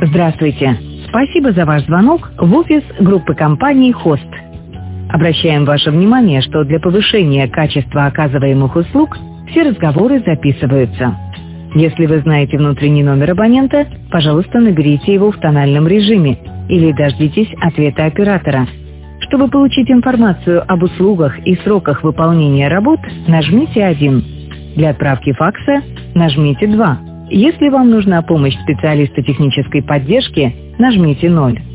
Здравствуйте. Спасибо за ваш звонок в офис группы компании «Хост». Обращаем ваше внимание, что для повышения качества оказываемых услуг все разговоры записываются. Если вы знаете внутренний номер абонента, пожалуйста, наберите его в тональном режиме или дождитесь ответа оператора. Чтобы получить информацию об услугах и сроках выполнения работ, нажмите 1. Для отправки факса нажмите 2. Если вам нужна помощь специалиста технической поддержки, нажмите 0.